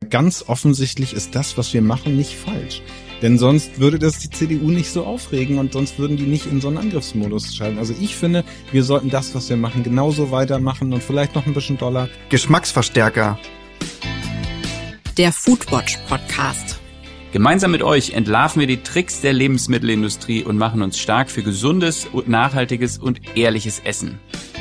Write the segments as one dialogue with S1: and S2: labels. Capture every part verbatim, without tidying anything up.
S1: ganz offensichtlich ist das, was wir machen, nicht falsch. Denn sonst würde das die C D U nicht so aufregen und sonst würden die nicht in so einen Angriffsmodus schalten. Also ich finde, wir sollten das, was wir machen, genauso weitermachen und vielleicht noch ein bisschen doller.
S2: Geschmacksverstärker.
S3: Der Foodwatch Podcast.
S4: Gemeinsam mit euch entlarven wir die Tricks der Lebensmittelindustrie und machen uns stark für gesundes und nachhaltiges und ehrliches Essen.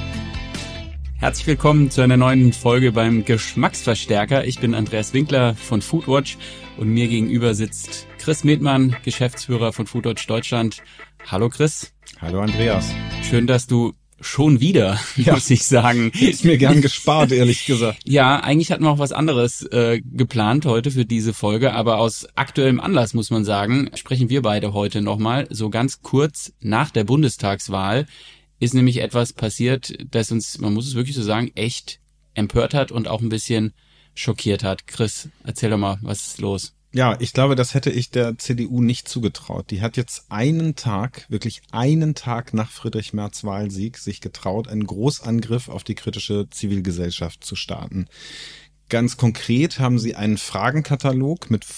S4: Herzlich willkommen zu einer neuen Folge beim Geschmacksverstärker. Ich bin Andreas Winkler von Foodwatch und mir gegenüber sitzt Chris Metmann, Geschäftsführer von Foodwatch Deutschland. Hallo Chris.
S1: Hallo Andreas.
S4: Schön, dass du schon wieder, ja, muss ich sagen.
S1: Ist mir gern gespart, ehrlich gesagt.
S4: Ja, eigentlich hatten wir auch was anderes äh, geplant heute für diese Folge, aber aus aktuellem Anlass, muss man sagen, sprechen wir beide heute nochmal. So ganz kurz nach der Bundestagswahl ist nämlich etwas passiert, das uns, man muss es wirklich so sagen, echt empört hat und auch ein bisschen schockiert hat. Chris, erzähl doch mal, was ist los?
S1: Ja, ich glaube, das hätte ich der C D U nicht zugetraut. Die hat jetzt einen Tag, wirklich einen Tag nach Friedrich Merz Wahlsieg sich getraut, einen Großangriff auf die kritische Zivilgesellschaft zu starten. Ganz konkret haben sie einen Fragenkatalog mit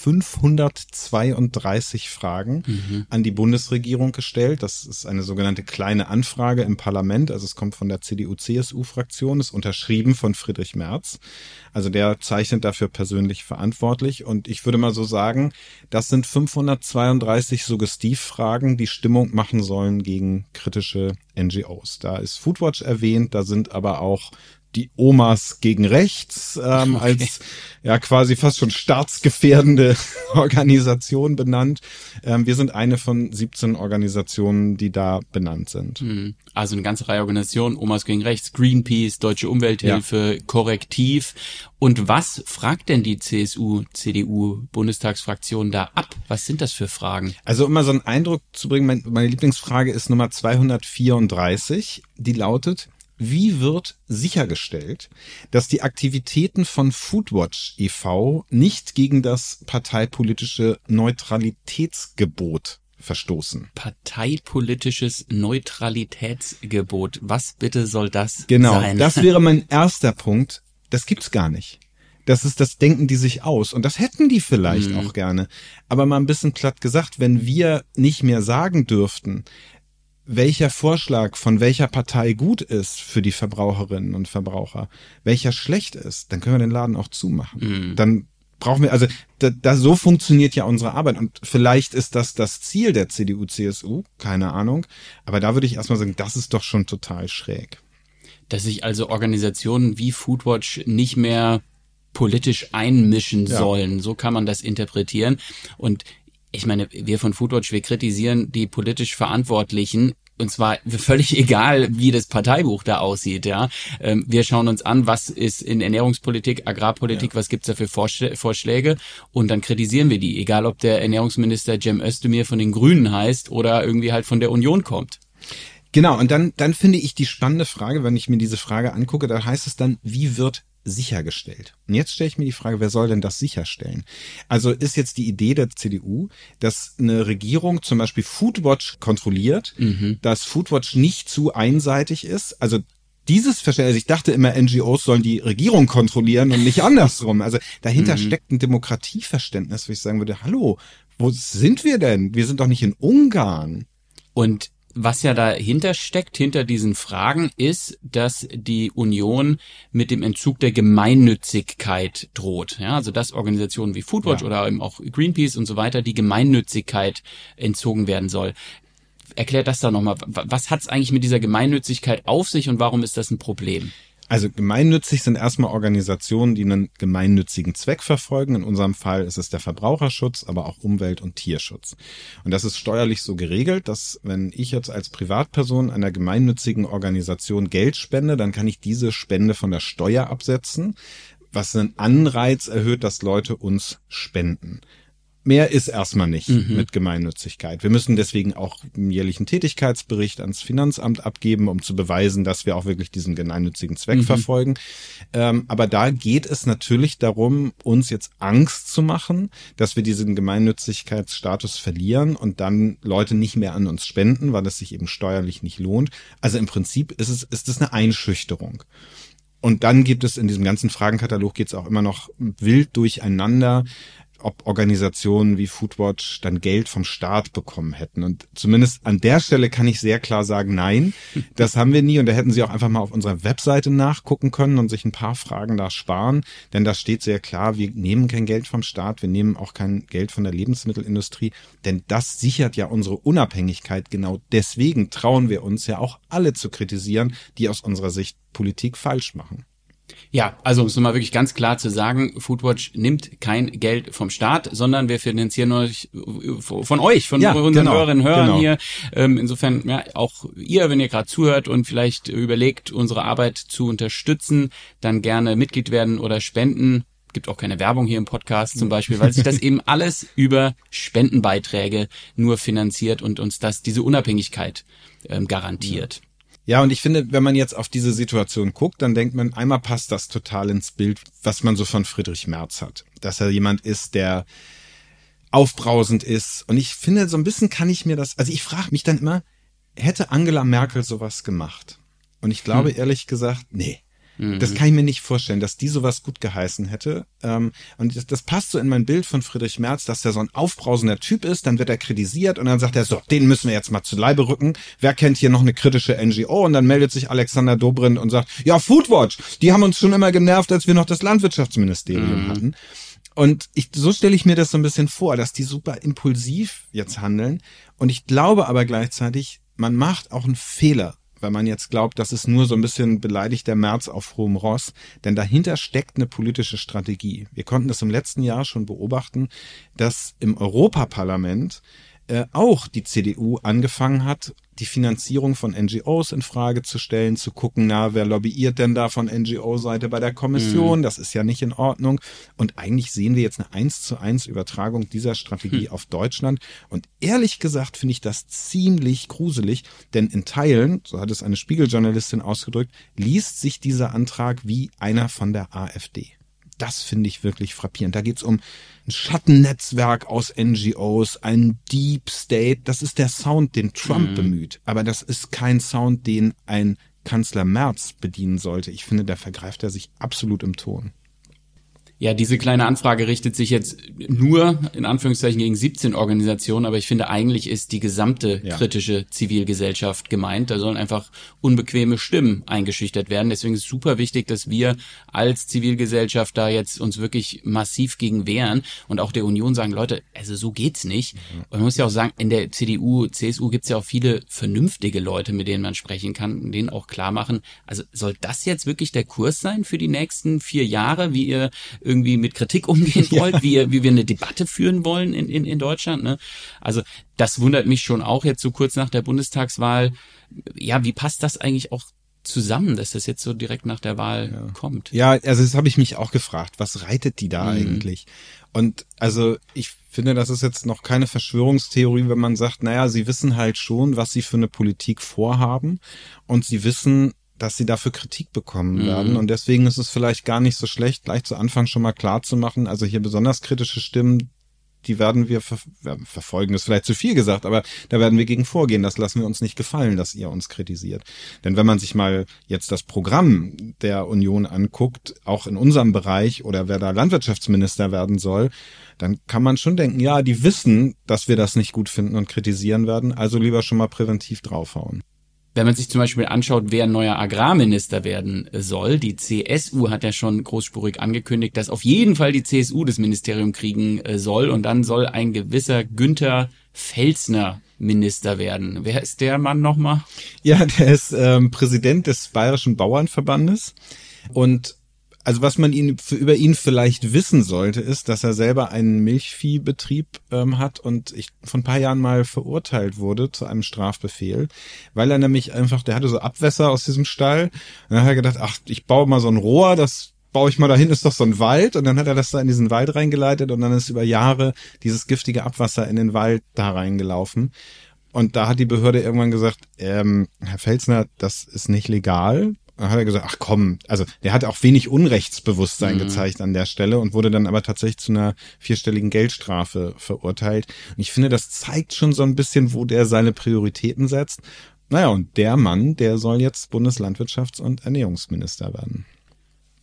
S1: fünfhundertzweiunddreißig Fragen mhm. an die Bundesregierung gestellt. Das ist eine sogenannte kleine Anfrage im Parlament. Also es kommt von der C D U-C S U-Fraktion, ist unterschrieben von Friedrich Merz. Also der zeichnet dafür persönlich verantwortlich. Und ich würde mal so sagen, das sind fünfhundertzweiunddreißig Suggestivfragen, die Stimmung machen sollen gegen kritische N G Os. Da ist Foodwatch erwähnt, da sind aber auch die Omas gegen rechts ähm, okay. als ja quasi fast schon staatsgefährdende Organisation benannt. Ähm, wir sind eine von siebzehn Organisationen, die da benannt sind.
S4: Also eine ganze Reihe Organisationen, Omas gegen rechts, Greenpeace, Deutsche Umwelthilfe, ja. Korrektiv. Und was fragt denn die C S U, C D U-Bundestagsfraktion da ab? Was sind das für Fragen?
S1: Also um mal so einen Eindruck zu bringen, mein, meine Lieblingsfrage ist Nummer zweihundertvierunddreißig, die lautet: Wie wird sichergestellt, dass die Aktivitäten von Foodwatch e V nicht gegen das parteipolitische Neutralitätsgebot verstoßen?
S4: Parteipolitisches Neutralitätsgebot. Was bitte soll das
S1: genau,
S4: sein?
S1: Genau, das wäre mein erster Punkt. Das gibt's gar nicht. Das ist, das denken die sich aus. Und das hätten die vielleicht mhm. auch gerne. Aber mal ein bisschen platt gesagt, wenn wir nicht mehr sagen dürften, welcher Vorschlag von welcher Partei gut ist für die Verbraucherinnen und Verbraucher, welcher schlecht ist, dann können wir den Laden auch zumachen. Mm. Dann brauchen wir, also da, da so funktioniert ja unsere Arbeit. Und vielleicht ist das das Ziel der C D U, C S U, keine Ahnung. Aber da würde ich erstmal sagen, das ist doch schon total schräg.
S4: Dass sich also Organisationen wie Foodwatch nicht mehr politisch einmischen ja. sollen, so kann man das interpretieren. Und ich meine, wir von Foodwatch, wir kritisieren die politisch Verantwortlichen, und zwar völlig egal, wie das Parteibuch da aussieht, ja. Wir schauen uns an, was ist in Ernährungspolitik, Agrarpolitik, ja. was gibt's da für Vorschläge, und dann kritisieren wir die, egal ob der Ernährungsminister Cem Özdemir von den Grünen heißt oder irgendwie halt von der Union kommt.
S1: Genau, und dann, dann finde ich die spannende Frage, wenn ich mir diese Frage angucke, da heißt es dann, wie wird sichergestellt? Und jetzt stelle ich mir die Frage, wer soll denn das sicherstellen? Also ist jetzt die Idee der C D U, dass eine Regierung zum Beispiel Foodwatch kontrolliert, mhm. dass Foodwatch nicht zu einseitig ist, also dieses Verständnis, also ich dachte immer, N G Os sollen die Regierung kontrollieren und nicht andersrum. Also dahinter mhm. steckt ein Demokratieverständnis, wo ich sagen würde, hallo, wo sind wir denn? Wir sind doch nicht in Ungarn.
S4: Und was ja dahinter steckt, hinter diesen Fragen, ist, dass die Union mit dem Entzug der Gemeinnützigkeit droht. Ja, also dass Organisationen wie Foodwatch ja. oder eben auch Greenpeace und so weiter, die Gemeinnützigkeit entzogen werden soll. Erklärt das da nochmal. Was hat's eigentlich mit dieser Gemeinnützigkeit auf sich und warum ist das ein Problem?
S1: Also gemeinnützig sind erstmal Organisationen, die einen gemeinnützigen Zweck verfolgen. In unserem Fall ist es der Verbraucherschutz, aber auch Umwelt- und Tierschutz. Und das ist steuerlich so geregelt, dass wenn ich jetzt als Privatperson einer gemeinnützigen Organisation Geld spende, dann kann ich diese Spende von der Steuer absetzen, was einen Anreiz erhöht, dass Leute uns spenden. Mehr ist erstmal nicht mhm. mit Gemeinnützigkeit. Wir müssen deswegen auch einen jährlichen Tätigkeitsbericht ans Finanzamt abgeben, um zu beweisen, dass wir auch wirklich diesen gemeinnützigen Zweck mhm. verfolgen. Ähm, aber da geht es natürlich darum, uns jetzt Angst zu machen, dass wir diesen Gemeinnützigkeitsstatus verlieren und dann Leute nicht mehr an uns spenden, weil es sich eben steuerlich nicht lohnt. Also im Prinzip ist es, ist es eine Einschüchterung. Und dann gibt es in diesem ganzen Fragenkatalog geht es auch immer noch wild durcheinander, ob Organisationen wie Foodwatch dann Geld vom Staat bekommen hätten. Und zumindest an der Stelle kann ich sehr klar sagen, nein, das haben wir nie. Und da hätten Sie auch einfach mal auf unserer Webseite nachgucken können und sich ein paar Fragen da sparen. Denn da steht sehr klar, wir nehmen kein Geld vom Staat, wir nehmen auch kein Geld von der Lebensmittelindustrie. Denn das sichert ja unsere Unabhängigkeit. Genau deswegen trauen wir uns ja auch alle zu kritisieren, die aus unserer Sicht Politik falsch machen.
S4: Ja, also um es nochmal wirklich ganz klar zu sagen, Foodwatch nimmt kein Geld vom Staat, sondern wir finanzieren euch von euch, von
S1: ja,
S4: unseren
S1: genau,
S4: Hörerinnen und Hörern
S1: genau.
S4: hier. Ähm, insofern, ja, auch ihr, wenn ihr gerade zuhört und vielleicht überlegt, unsere Arbeit zu unterstützen, dann gerne Mitglied werden oder spenden. Gibt auch keine Werbung hier im Podcast zum Beispiel, weil sich das eben alles über Spendenbeiträge nur finanziert und uns das diese Unabhängigkeit ähm, garantiert.
S1: Ja. Ja, und ich finde, wenn man jetzt auf diese Situation guckt, dann denkt man, einmal passt das total ins Bild, was man so von Friedrich Merz hat. Dass er jemand ist, der aufbrausend ist. Und ich finde, so ein bisschen kann ich mir das, also ich frage mich dann immer, hätte Angela Merkel sowas gemacht? Und ich glaube, hm. ehrlich gesagt, nee. Das kann ich mir nicht vorstellen, dass die sowas gut geheißen hätte. Und das, das passt so in mein Bild von Friedrich Merz, dass der so ein aufbrausender Typ ist, dann wird er kritisiert und dann sagt er so, den müssen wir jetzt mal zu Leibe rücken. Wer kennt hier noch eine kritische N G O? Und dann meldet sich Alexander Dobrindt und sagt, ja, Foodwatch, die haben uns schon immer genervt, als wir noch das Landwirtschaftsministerium mhm. hatten. Und ich, so stelle ich mir das so ein bisschen vor, dass die super impulsiv jetzt handeln. Und ich glaube aber gleichzeitig, man macht auch einen Fehler, weil man jetzt glaubt, das ist nur so ein bisschen beleidigt der Merz auf hohem Ross, denn dahinter steckt eine politische Strategie. Wir konnten das im letzten Jahr schon beobachten, dass im Europaparlament äh, auch die C D U angefangen hat, die Finanzierung von N G Os in Frage zu stellen, zu gucken, na, wer lobbyiert denn da von N G O-Seite bei der Kommission? Mhm. Das ist ja nicht in Ordnung. Und eigentlich sehen wir jetzt eine eins zu eins Übertragung dieser Strategie mhm. auf Deutschland. Und ehrlich gesagt finde ich das ziemlich gruselig, denn in Teilen, so hat es eine Spiegeljournalistin ausgedrückt, liest sich dieser Antrag wie einer von der AfD. Das finde ich wirklich frappierend. Da geht's um ein Schattennetzwerk aus N G Os, ein Deep State. Das ist der Sound, den Trump mhm. bemüht. Aber das ist kein Sound, den ein Kanzler Merz bedienen sollte. Ich finde, da vergreift er sich absolut im Ton.
S4: Ja, diese kleine Anfrage richtet sich jetzt nur in Anführungszeichen gegen siebzehn Organisationen, aber ich finde, eigentlich ist die gesamte ja. kritische Zivilgesellschaft gemeint. Da sollen einfach unbequeme Stimmen eingeschüchtert werden. Deswegen ist es super wichtig, dass wir als Zivilgesellschaft da jetzt uns wirklich massiv gegen wehren und auch der Union sagen, Leute, also so geht's nicht. Mhm. Und man muss ja auch sagen, in der C D U, C S U gibt's ja auch viele vernünftige Leute, mit denen man sprechen kann und denen auch klar machen, also soll das jetzt wirklich der Kurs sein für die nächsten vier Jahre, wie ihr irgendwie mit Kritik umgehen wollt, ja. wie, wie wir eine Debatte führen wollen in, in, in Deutschland. Ne? Also das wundert mich schon auch jetzt so kurz nach der Bundestagswahl. Ja, wie passt das eigentlich auch zusammen, dass das jetzt so direkt nach der Wahl
S1: ja.
S4: kommt?
S1: Ja, also das habe ich mich auch gefragt. Was reitet die da mhm. eigentlich? Und also ich finde, das ist jetzt noch keine Verschwörungstheorie, wenn man sagt, naja, sie wissen halt schon, was sie für eine Politik vorhaben und sie wissen, dass sie dafür Kritik bekommen werden. Mhm. Und deswegen ist es vielleicht gar nicht so schlecht, gleich zu Anfang schon mal klar zu machen, also hier besonders kritische Stimmen, die werden wir ver- verfolgen, ist vielleicht zu viel gesagt, aber da werden wir gegen vorgehen. Das lassen wir uns nicht gefallen, dass ihr uns kritisiert. Denn wenn man sich mal jetzt das Programm der Union anguckt, auch in unserem Bereich oder wer da Landwirtschaftsminister werden soll, dann kann man schon denken, ja, die wissen, dass wir das nicht gut finden und kritisieren werden, also lieber schon mal präventiv draufhauen.
S4: Wenn man sich zum Beispiel anschaut, wer neuer Agrarminister werden soll, die C S U hat ja schon großspurig angekündigt, dass auf jeden Fall die C S U das Ministerium kriegen soll und dann soll ein gewisser Günther Pfälzner Minister werden. Wer ist der Mann nochmal?
S1: Ja, der ist ähm, Präsident des Bayerischen Bauernverbandes und also was man ihn für, über ihn vielleicht wissen sollte, ist, dass er selber einen Milchviehbetrieb ähm, hat und ich vor ein paar Jahren mal verurteilt wurde zu einem Strafbefehl, weil er nämlich einfach, der hatte so Abwässer aus diesem Stall und dann hat er gedacht, ach, ich baue mal so ein Rohr, das baue ich mal dahin, ist doch so ein Wald und dann hat er das da in diesen Wald reingeleitet und dann ist über Jahre dieses giftige Abwasser in den Wald da reingelaufen. Und da hat die Behörde irgendwann gesagt, ähm, Herr Pfälzner, das ist nicht legal. Dann hat er gesagt, ach komm, also der hat auch wenig Unrechtsbewusstsein mhm. gezeigt an der Stelle und wurde dann aber tatsächlich zu einer vierstelligen Geldstrafe verurteilt. Und ich finde, das zeigt schon so ein bisschen, wo der seine Prioritäten setzt. Naja, und der Mann, der soll jetzt Bundeslandwirtschafts- und Ernährungsminister werden.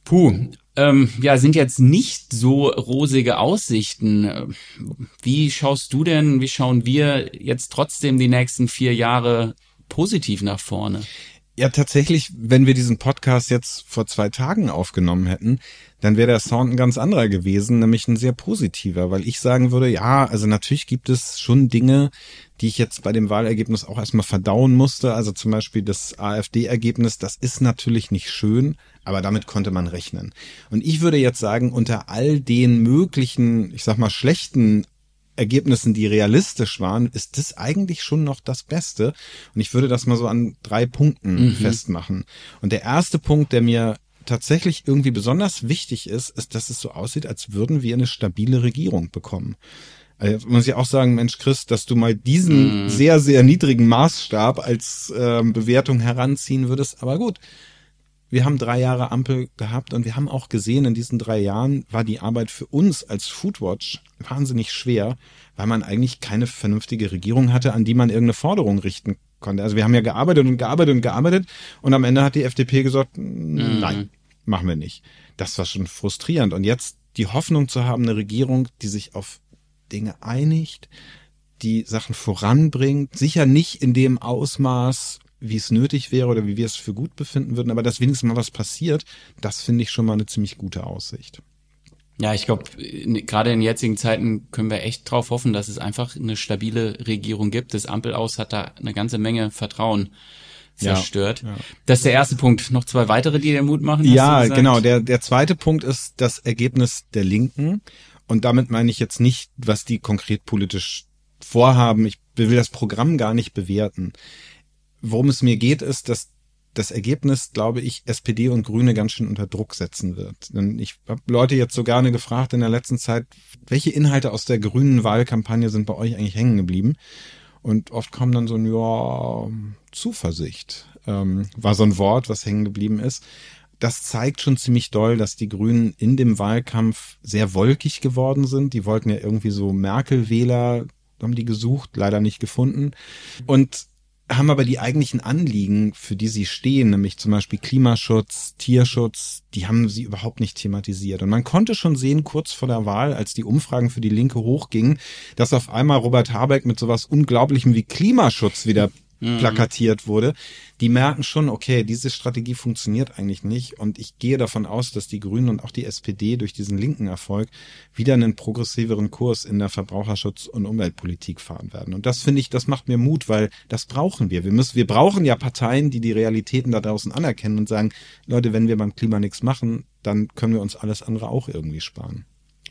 S4: Puh, ähm, ja, sind jetzt nicht so rosige Aussichten. Wie schaust du denn, wie schauen wir jetzt trotzdem die nächsten vier Jahre positiv nach vorne?
S1: Ja, tatsächlich, wenn wir diesen Podcast jetzt vor zwei Tagen aufgenommen hätten, dann wäre der Sound ein ganz anderer gewesen, nämlich ein sehr positiver, weil ich sagen würde, ja, also natürlich gibt es schon Dinge, die ich jetzt bei dem Wahlergebnis auch erstmal verdauen musste. Also zum Beispiel das AfD-Ergebnis, das ist natürlich nicht schön, aber damit konnte man rechnen. Und ich würde jetzt sagen, unter all den möglichen, ich sag mal, schlechten Ergebnissen, die realistisch waren, ist das eigentlich schon noch das Beste. Und ich würde das mal so an drei Punkten mhm. festmachen. Und der erste Punkt, der mir tatsächlich irgendwie besonders wichtig ist, ist, dass es so aussieht, als würden wir eine stabile Regierung bekommen. Also muss ich auch sagen, Mensch Chris, dass du mal diesen mm. sehr, sehr niedrigen Maßstab als ähm, Bewertung heranziehen würdest. Aber gut, wir haben drei Jahre Ampel gehabt und wir haben auch gesehen, in diesen drei Jahren war die Arbeit für uns als Foodwatch wahnsinnig schwer, weil man eigentlich keine vernünftige Regierung hatte, an die man irgendeine Forderung richten konnte. Also wir haben ja gearbeitet und gearbeitet und gearbeitet und am Ende hat die F D P gesagt, mm. nein, machen wir nicht. Das war schon frustrierend. Und jetzt die Hoffnung zu haben, eine Regierung, die sich auf Dinge einigt, die Sachen voranbringt, sicher nicht in dem Ausmaß, wie es nötig wäre oder wie wir es für gut befinden würden, aber dass wenigstens mal was passiert, das finde ich schon mal eine ziemlich gute Aussicht.
S4: Ja, ich glaube, gerade in jetzigen Zeiten können wir echt drauf hoffen, dass es einfach eine stabile Regierung gibt. Das Ampelaus hat da eine ganze Menge Vertrauen zerstört. Ja, ja. Das ist der erste Punkt. Noch zwei weitere, die dir Mut machen?
S1: Ja, genau. Der, der zweite Punkt ist das Ergebnis der Linken. Und damit meine ich jetzt nicht, was die konkret politisch vorhaben. Ich will das Programm gar nicht bewerten. Worum es mir geht, ist, dass das Ergebnis, glaube ich, S P D und Grüne ganz schön unter Druck setzen wird. Denn ich habe Leute jetzt so gerne gefragt in der letzten Zeit, welche Inhalte aus der grünen Wahlkampagne sind bei euch eigentlich hängen geblieben? Und oft kommt dann so ein, ja, Zuversicht, ähm, war so ein Wort, was hängen geblieben ist. Das zeigt schon ziemlich doll, dass die Grünen in dem Wahlkampf sehr wolkig geworden sind. Die wollten ja irgendwie so Merkel-Wähler, haben die gesucht, leider nicht gefunden. Und haben aber die eigentlichen Anliegen, für die sie stehen, nämlich zum Beispiel Klimaschutz, Tierschutz, die haben sie überhaupt nicht thematisiert. Und man konnte schon sehen, kurz vor der Wahl, als die Umfragen für die Linke hochgingen, dass auf einmal Robert Habeck mit sowas Unglaublichem wie Klimaschutz wieder plakatiert wurde. Die merken schon, okay, diese Strategie funktioniert eigentlich nicht und ich gehe davon aus, dass die Grünen und auch die S P D durch diesen linken Erfolg wieder einen progressiveren Kurs in der Verbraucherschutz- und Umweltpolitik fahren werden. Und das finde ich, das macht mir Mut, weil das brauchen wir. Wir müssen, wir brauchen ja Parteien, die die Realitäten da draußen anerkennen und sagen, Leute, wenn wir beim Klima nichts machen, dann können wir uns alles andere auch irgendwie sparen.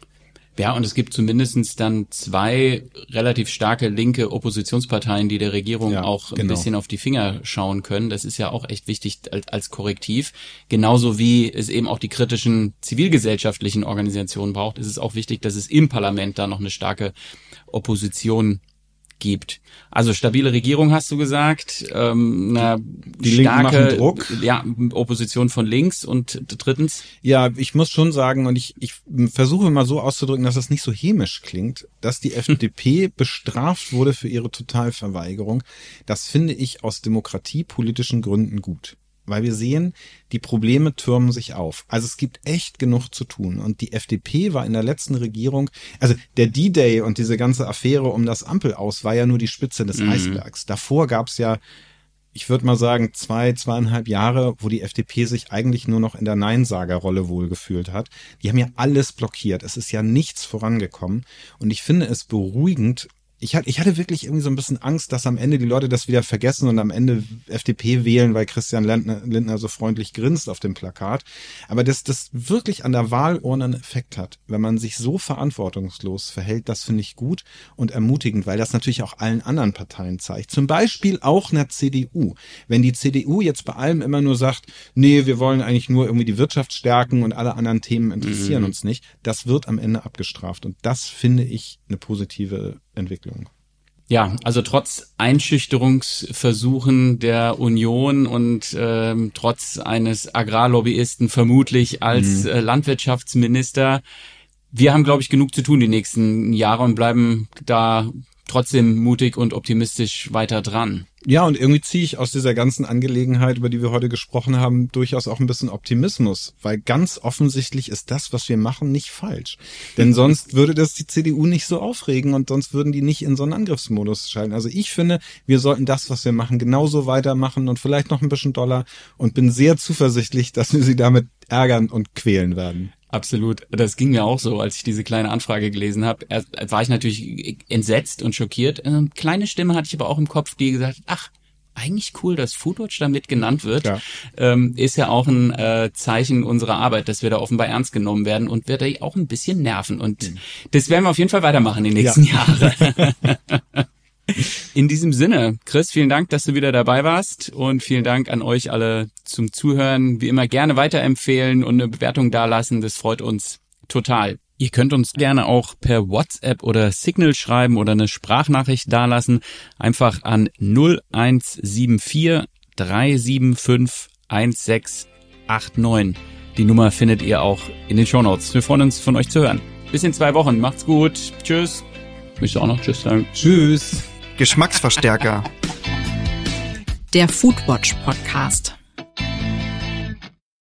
S4: Ja, und es gibt zumindestens dann zwei relativ starke linke Oppositionsparteien, die der Regierung ja, auch ein genau. bisschen auf die Finger schauen können. Das ist ja auch echt wichtig als, als Korrektiv. Genauso wie es eben auch die kritischen zivilgesellschaftlichen Organisationen braucht, ist es auch wichtig, dass es im Parlament da noch eine starke Opposition gibt. Also stabile Regierung, hast du gesagt, ähm, eine
S1: die
S4: starke
S1: Linken machen Druck.
S4: Ja, Opposition von links und drittens?
S1: Ja, ich muss schon sagen, und ich, ich versuche mal so auszudrücken, dass das nicht so hämisch klingt, dass die F D P bestraft wurde für ihre Totalverweigerung. Das finde ich aus demokratiepolitischen Gründen gut. Weil wir sehen, die Probleme türmen sich auf. Also es gibt echt genug zu tun. Und die F D P war in der letzten Regierung, also der D-Day und diese ganze Affäre um das Ampelaus war ja nur die Spitze des mhm. Eisbergs. Davor gab es ja, ich würde mal sagen, zwei, zweieinhalb Jahre, wo die F D P sich eigentlich nur noch in der Neinsagerrolle wohlgefühlt hat. Die haben ja alles blockiert. Es ist ja nichts vorangekommen. Und ich finde es beruhigend. Ich hatte, ich hatte wirklich irgendwie so ein bisschen Angst, dass am Ende die Leute das wieder vergessen und am Ende F D P wählen, weil Christian Lindner, Lindner so freundlich grinst auf dem Plakat. Aber dass das wirklich an der Wahlurne einen Effekt hat, wenn man sich so verantwortungslos verhält, das finde ich gut und ermutigend, weil das natürlich auch allen anderen Parteien zeigt. Zum Beispiel auch einer C D U. Wenn die C D U jetzt bei allem immer nur sagt, nee, wir wollen eigentlich nur irgendwie die Wirtschaft stärken und alle anderen Themen interessieren mhm. uns nicht, das wird am Ende abgestraft. Und das finde ich eine positive Entwicklung.
S4: Ja, also trotz Einschüchterungsversuchen der Union und ähm, trotz eines Agrarlobbyisten vermutlich als mhm. äh, Landwirtschaftsminister, wir haben, glaube ich, genug zu tun die nächsten Jahre und bleiben da trotzdem mutig und optimistisch weiter dran.
S1: Ja, und irgendwie ziehe ich aus dieser ganzen Angelegenheit, über die wir heute gesprochen haben, durchaus auch ein bisschen Optimismus, weil ganz offensichtlich ist das, was wir machen, nicht falsch. Denn sonst würde das die C D U nicht so aufregen und sonst würden die nicht in so einen Angriffsmodus schalten. Also ich finde, wir sollten das, was wir machen, genauso weitermachen und vielleicht noch ein bisschen doller und bin sehr zuversichtlich, dass wir sie damit ärgern und quälen werden.
S4: Absolut. Das ging mir auch so, als ich diese kleine Anfrage gelesen habe. Erst war ich natürlich entsetzt und schockiert. Eine kleine Stimme hatte ich aber auch im Kopf, die gesagt hat, ach, eigentlich cool, dass Foodwatch damit genannt wird. Ja. Ähm, ist ja auch ein äh, Zeichen unserer Arbeit, dass wir da offenbar ernst genommen werden und wird da auch ein bisschen nerven. Und mhm. das werden wir auf jeden Fall weitermachen in den nächsten ja. Jahren. In diesem Sinne, Chris, vielen Dank, dass du wieder dabei warst und vielen Dank an euch alle zum Zuhören. Wie immer gerne weiterempfehlen und eine Bewertung dalassen, das freut uns total. Ihr könnt uns gerne auch per WhatsApp oder Signal schreiben oder eine Sprachnachricht dalassen. Einfach an null eins sieben vier drei sieben fünf eins sechs acht neun. Die Nummer findet ihr auch in den Shownotes. Wir freuen uns, von euch zu hören. Bis in zwei Wochen. Macht's gut. Tschüss. Möchtest du auch noch Tschüss sagen?
S1: Tschüss.
S2: Geschmacksverstärker.
S3: Der Foodwatch Podcast.